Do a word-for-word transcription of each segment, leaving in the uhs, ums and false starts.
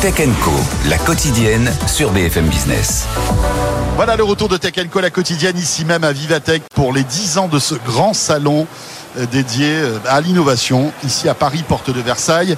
Tech and Co, la quotidienne sur B F M Business. Voilà le retour de Tech and Co, la quotidienne, ici même à Vivatech pour les dix ans de ce grand salon dédié à l'innovation, ici à Paris, porte de Versailles.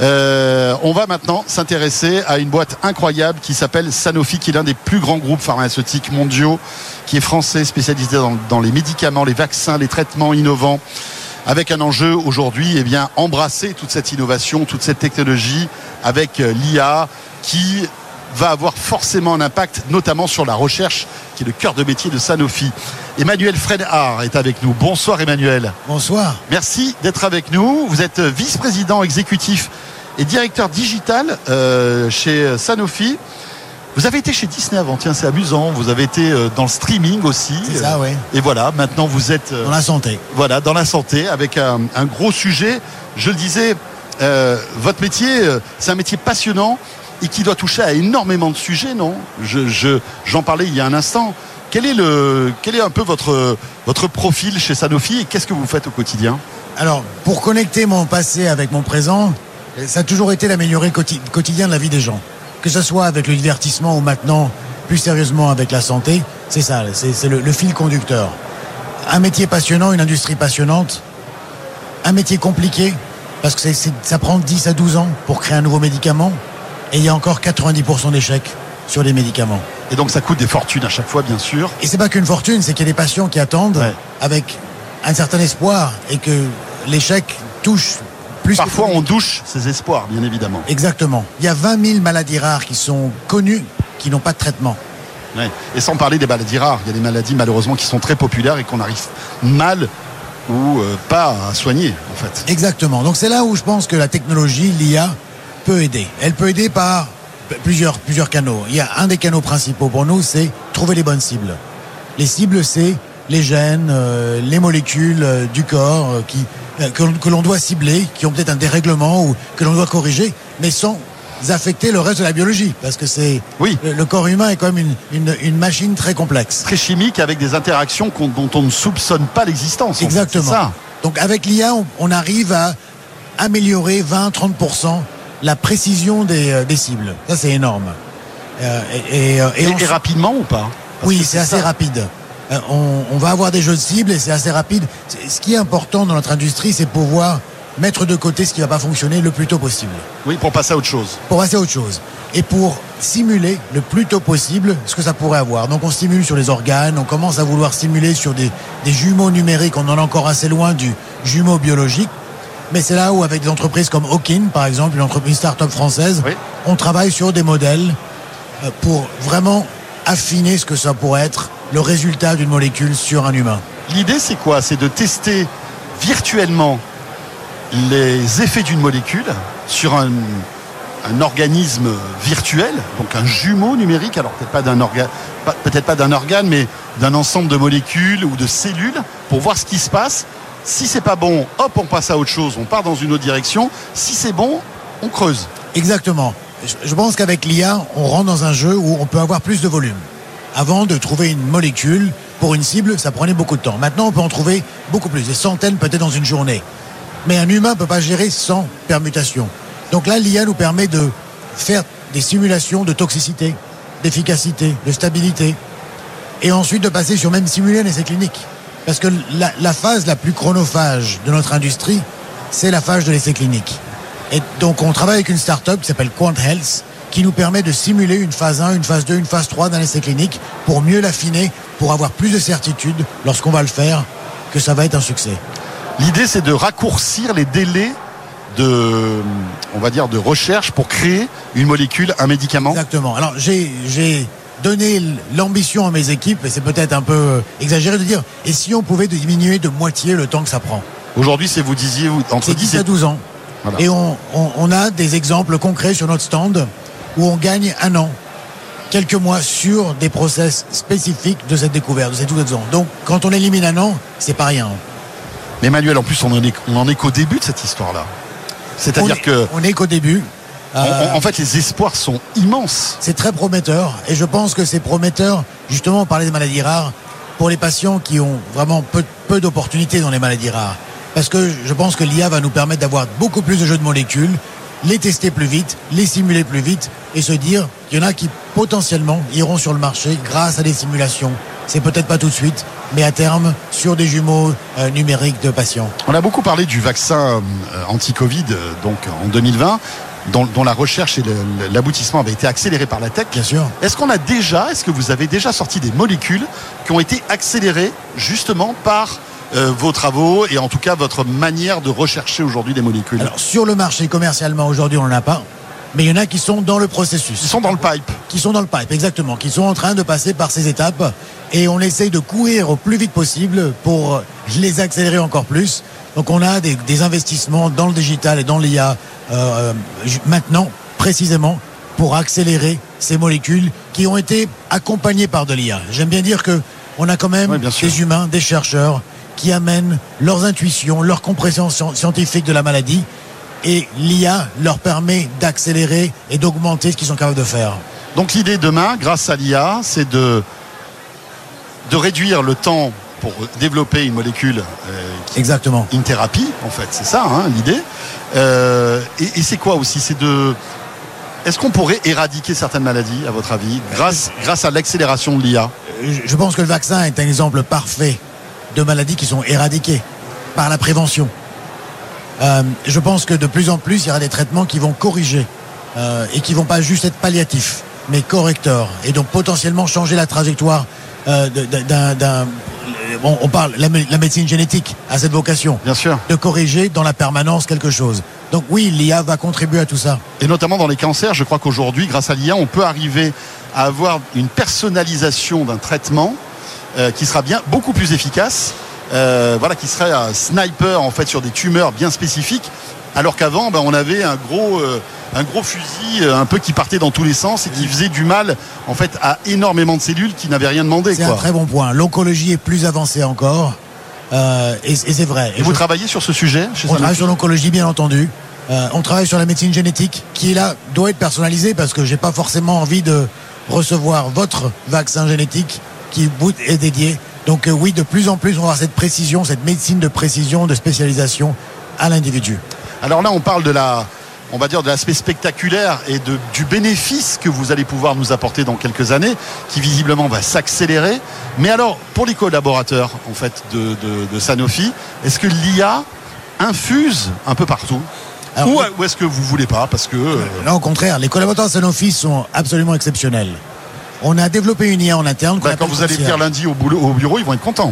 Euh, on va maintenant s'intéresser à une boîte incroyable qui s'appelle Sanofi, qui est l'un des plus grands groupes pharmaceutiques mondiaux, qui est français, spécialisé dans, dans les médicaments, les vaccins, les traitements innovants, avec un enjeu aujourd'hui, eh bien, embrasser toute cette innovation, toute cette technologie avec l'I A qui va avoir forcément un impact, notamment sur la recherche, qui est le cœur de métier de Sanofi. Emmanuel Fredhard est avec nous. Bonsoir Emmanuel. Bonsoir. Merci d'être avec nous. Vous êtes vice-président exécutif et directeur digital euh, chez Sanofi. Vous avez été chez Disney avant, tiens, c'est amusant. Vous avez été dans le streaming aussi. C'est ça, oui. Et voilà, maintenant vous êtes... Dans la santé. Voilà, dans la santé, avec un, un gros sujet. Je le disais, euh, votre métier, c'est un métier passionnant et qui doit toucher à énormément de sujets, non ? je, je, J'en parlais il y a un instant. Quel est, le, quel est un peu votre, votre profil chez Sanofi et qu'est-ce que vous faites au quotidien ? Alors, pour connecter mon passé avec mon présent, ça a toujours été d'améliorer le quotidien de la vie des gens. Que ce soit avec le divertissement ou maintenant, plus sérieusement avec la santé, c'est ça, c'est, c'est le, le fil conducteur. Un métier passionnant, une industrie passionnante, un métier compliqué, parce que c'est, c'est, ça prend dix à douze ans pour créer un nouveau médicament, et il y a encore quatre-vingt-dix pour cent d'échecs sur les médicaments. Et donc ça coûte des fortunes à chaque fois, bien sûr. Et c'est pas qu'une fortune, c'est qu'il y a des patients qui attendent ouais. avec un certain espoir, et que l'échec touche plus. Parfois on douche ces espoirs, bien évidemment. Exactement. Il y a vingt mille maladies rares qui sont connues, qui n'ont pas de traitement. Ouais. Et sans parler des maladies rares, il y a des maladies malheureusement qui sont très populaires et qu'on arrive mal ou euh, pas à soigner, en fait. Exactement. Donc c'est là où je pense que la technologie, l'I A, peut aider. Elle peut aider par plusieurs, plusieurs canaux. Il y a un des canaux principaux pour nous, c'est trouver les bonnes cibles. Les cibles, c'est les gènes, euh, les molécules euh, du corps euh, qui, euh, que, que l'on doit cibler, qui ont peut-être un dérèglement ou que l'on doit corriger, mais sans affecter le reste de la biologie, parce que c'est oui. le, le corps humain est quand même une, une, une machine très complexe. Très chimique, avec des interactions qu'on, dont on ne soupçonne pas l'existence. Exactement. En fait, c'est ça. Donc avec l'I A, on, on arrive à améliorer vingt à trente pour cent la précision des, euh, des cibles. Ça, c'est énorme. Euh, et, et, et, et, et rapidement ou pas ? Parce Oui, c'est, c'est assez ça. rapide. Euh, on, on va avoir des jeux de cibles et c'est assez rapide. C'est, ce qui est important dans notre industrie, c'est pouvoir mettre de côté ce qui ne va pas fonctionner le plus tôt possible. Oui, pour passer à autre chose. Pour passer à autre chose. Et pour simuler le plus tôt possible ce que ça pourrait avoir. Donc on simule sur les organes, on commence à vouloir simuler sur des, des jumeaux numériques. On en est encore assez loin du jumeau biologique. Mais c'est là où, avec des entreprises comme Hawkin, par exemple, une entreprise start-up française, oui. on travaille sur des modèles pour vraiment affiner ce que ça pourrait être le résultat d'une molécule sur un humain. L'idée, c'est quoi ? C'est de tester virtuellement les effets d'une molécule sur un, un organisme virtuel, donc un jumeau numérique, alors peut-être pas d'un organe, peut-être pas d'un organe, mais d'un ensemble de molécules ou de cellules, pour voir ce qui se passe. Si c'est pas bon, hop, on passe à autre chose, on part dans une autre direction. Si c'est bon, on creuse. Exactement. Je pense qu'avec l'I A, on rentre dans un jeu où on peut avoir plus de volume. Avant de trouver une molécule pour une cible, ça prenait beaucoup de temps. Maintenant, on peut en trouver beaucoup plus, des centaines peut-être dans une journée. Mais un humain ne peut pas gérer cent permutations. Donc là, l'I A nous permet de faire des simulations de toxicité, d'efficacité, de stabilité, et ensuite de passer sur même simuler un essai clinique. Parce que la, la phase la plus chronophage de notre industrie, c'est la phase de l'essai clinique. Et donc, on travaille avec une start-up qui s'appelle Quant Health, qui nous permet de simuler une phase un, une phase deux, une phase trois d'un essai clinique pour mieux l'affiner, pour avoir plus de certitude lorsqu'on va le faire, que ça va être un succès. L'idée, c'est de raccourcir les délais de, on va dire, de recherche pour créer une molécule, un médicament. Exactement. Alors, j'ai... j'ai donner l'ambition à mes équipes, et c'est peut-être un peu exagéré de dire, et si on pouvait diminuer de moitié le temps que ça prend ? Aujourd'hui, c'est, vous disiez, vous, entre c'est dix à douze ans. Voilà. Et on, on, on a des exemples concrets sur notre stand où on gagne un an, quelques mois sur des process spécifiques de cette découverte, de ces douze ans. Donc, quand on élimine un an, c'est pas rien. Mais Emmanuel, en plus, on en est, on en est qu'au début de cette histoire-là. C'est-à-dire on est, que... On est qu'au début. Euh, en fait, les espoirs sont immenses. C'est très prometteur. Et je pense que c'est prometteur, justement, on parlait des maladies rares, pour les patients qui ont vraiment peu, peu d'opportunités dans les maladies rares. Parce que je pense que l'I A va nous permettre d'avoir beaucoup plus de jeux de molécules les tester plus vite, les simuler plus vite et se dire qu'il y en a qui potentiellement iront sur le marché grâce à des simulations. C'est peut-être pas tout de suite, mais à terme sur des jumeaux euh, numériques de patients. On a beaucoup parlé du vaccin euh, anti-Covid euh, donc en deux mille vingt. Dont, dont la recherche et le, l'aboutissement avaient été accélérés par la tech. Bien sûr. Est-ce qu'on a déjà, est-ce que vous avez déjà sorti des molécules qui ont été accélérées justement par euh, vos travaux et en tout cas votre manière de rechercher aujourd'hui des molécules? Alors sur le marché commercialement aujourd'hui on n'en a pas, mais il y en a qui sont dans le processus. Ils sont dans le pipe. Qui sont dans le pipe, exactement, qui sont en train de passer par ces étapes et on essaye de courir au plus vite possible pour les accélérer encore plus. Donc on a des, des investissements dans le digital et dans l'I A euh, maintenant précisément pour accélérer ces molécules qui ont été accompagnées par de l'I A. J'aime bien dire que on a quand même oui, des humains, des chercheurs qui amènent leurs intuitions, leur compréhension scientifique de la maladie et l'I A leur permet d'accélérer et d'augmenter ce qu'ils sont capables de faire. Donc l'idée demain, grâce à l'I A, c'est de, de réduire le temps pour développer une molécule euh, qui, exactement, une thérapie en fait, c'est ça hein, l'idée. Euh, et, et c'est quoi aussi, c'est de, est-ce qu'on pourrait éradiquer certaines maladies à votre avis grâce grâce à l'accélération de l'I A? Je pense que le vaccin est un exemple parfait de maladies qui sont éradiquées par la prévention. Euh, je pense que de plus en plus il y aura des traitements qui vont corriger euh, et qui vont pas juste être palliatifs, mais correcteurs et donc potentiellement changer la trajectoire euh, d'un, d'un On, on parle, la, la médecine génétique a cette vocation. Bien sûr. De corriger dans la permanence quelque chose. Donc oui, l'I A va contribuer à tout ça. Et notamment dans les cancers, je crois qu'aujourd'hui, grâce à l'I A, on peut arriver à avoir une personnalisation d'un traitement euh, qui sera bien beaucoup plus efficace, euh, voilà, qui serait un sniper en fait sur des tumeurs bien spécifiques, alors qu'avant, ben, on avait un gros, euh, un gros fusil, euh, un peu qui partait dans tous les sens et qui faisait du mal en fait à énormément de cellules qui n'avaient rien demandé. C'est quoi. un très bon point. L'oncologie est plus avancée encore, euh, et, et c'est vrai. Et, et vous je... travaillez sur ce sujet chez On travaille sur l'oncologie, bien entendu. Euh, on travaille sur la médecine génétique, qui là doit être personnalisée parce que j'ai pas forcément envie de recevoir votre vaccin génétique qui vous est dédié. Donc euh, oui, de plus en plus, on va avoir cette précision, cette médecine de précision, de spécialisation à l'individu. Alors là, on parle de la, on va dire de l'aspect spectaculaire et de, du bénéfice que vous allez pouvoir nous apporter dans quelques années, qui visiblement va s'accélérer. Mais alors, pour les collaborateurs en fait de, de, de Sanofi, est-ce que l'I A infuse un peu partout? Alors, ou, ou est-ce que vous voulez pas parce que euh... non, au contraire, les collaborateurs de Sanofi sont absolument exceptionnels. On a développé une I A en interne. Bah, quand vous allez venir lundi au, boulot, au bureau, ils vont être contents.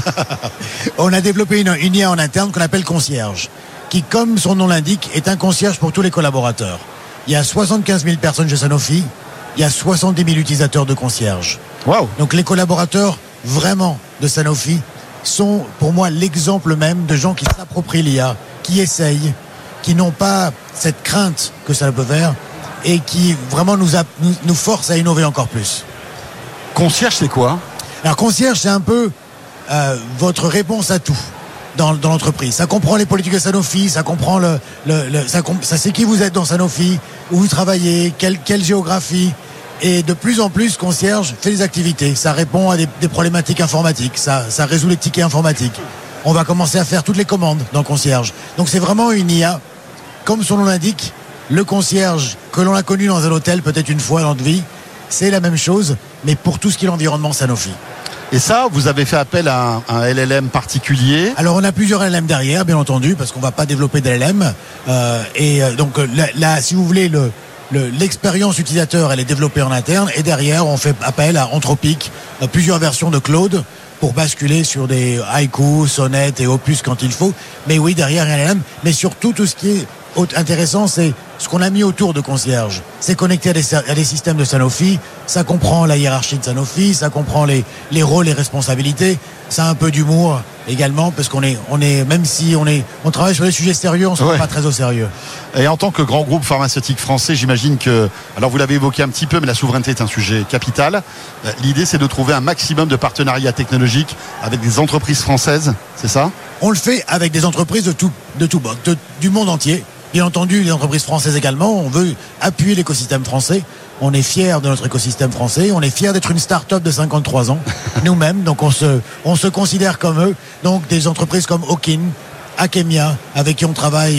On a développé une, une I A en interne qu'on appelle concierge, qui, comme son nom l'indique, est un concierge pour tous les collaborateurs. Il y a soixante-quinze mille personnes chez Sanofi, il y a soixante-dix mille utilisateurs de concierge. Wow. Donc les collaborateurs, vraiment, de Sanofi, sont pour moi l'exemple même de gens qui s'approprient l'I A, qui essayent, qui n'ont pas cette crainte que ça peut faire, et qui vraiment nous, a, nous, nous forcent à innover encore plus. Concierge, c'est quoi? Alors concierge, c'est un peu euh, votre réponse à tout. Dans, dans l'entreprise. Ça comprend les politiques de Sanofi, ça comprend le, le, le ça, ça sait qui vous êtes dans Sanofi, où vous travaillez, quelle, quelle géographie. Et de plus en plus, concierge fait des activités. Ça répond à des, des problématiques informatiques, ça, ça résout les tickets informatiques. On va commencer à faire toutes les commandes dans concierge. Donc c'est vraiment une I A, comme son nom l'indique, le concierge que l'on a connu dans un hôtel peut-être une fois dans notre vie, c'est la même chose, mais pour tout ce qui est l'environnement Sanofi. Et ça, vous avez fait appel à un, un L L M particulier? Alors on a plusieurs L L M derrière, bien entendu, parce qu'on ne va pas développer d'L L M. Euh, et euh, donc là, là, si vous voulez, le, le, l'expérience utilisateur, elle est développée en interne. Et derrière, on fait appel à Anthropic, euh, plusieurs versions de Claude, pour basculer sur des Haiku, Sonnet et Opus quand il faut. Mais oui, derrière, il y a un L L M. Mais surtout, tout ce qui est intéressant, c'est ce qu'on a mis autour de concierge. C'est connecté à des, à des systèmes de Sanofi, ça comprend la hiérarchie de Sanofi, ça comprend les, les rôles et responsabilités, ça a un peu d'humour également, parce qu'on est, on est, même si on est, on travaille sur des sujets sérieux, on ne se prend ouais. pas très au sérieux. Et en tant que grand groupe pharmaceutique français, j'imagine que, alors vous l'avez évoqué un petit peu, mais la souveraineté est un sujet capital. L'idée, c'est de trouver un maximum de partenariats technologiques avec des entreprises françaises, c'est ça? On le fait avec des entreprises de tout, de tout bord, de, du monde entier. Bien entendu, les entreprises françaises également. On veut appuyer l'écosystème français. On est fiers de notre écosystème français. On est fiers d'être une start-up de cinquante-trois ans, nous-mêmes. Donc on se, on se considère comme eux. Donc des entreprises comme Hawkin, Akemia, avec qui on travaille euh,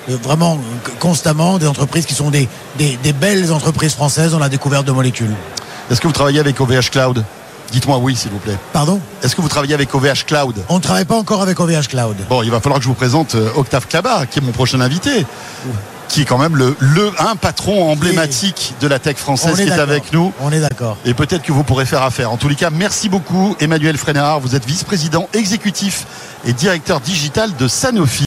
euh, vraiment constamment des entreprises qui sont des, des, des belles entreprises françaises dans la découverte de molécules. Est-ce que vous travaillez avec O V H Cloud ? Dites-moi oui, s'il vous plaît. Pardon ? Est-ce que vous travaillez avec O V H Cloud ? On ne travaille pas encore avec O V H Cloud. Bon, il va falloir que je vous présente euh, Octave Klaba, qui est mon prochain invité, qui est quand même le, le un patron emblématique de la tech française qui est avec nous. On est d'accord. Et peut-être que vous pourrez faire affaire. En tous les cas, merci beaucoup, Emmanuel Frénard. Vous êtes vice-président exécutif et directeur digital de Sanofi.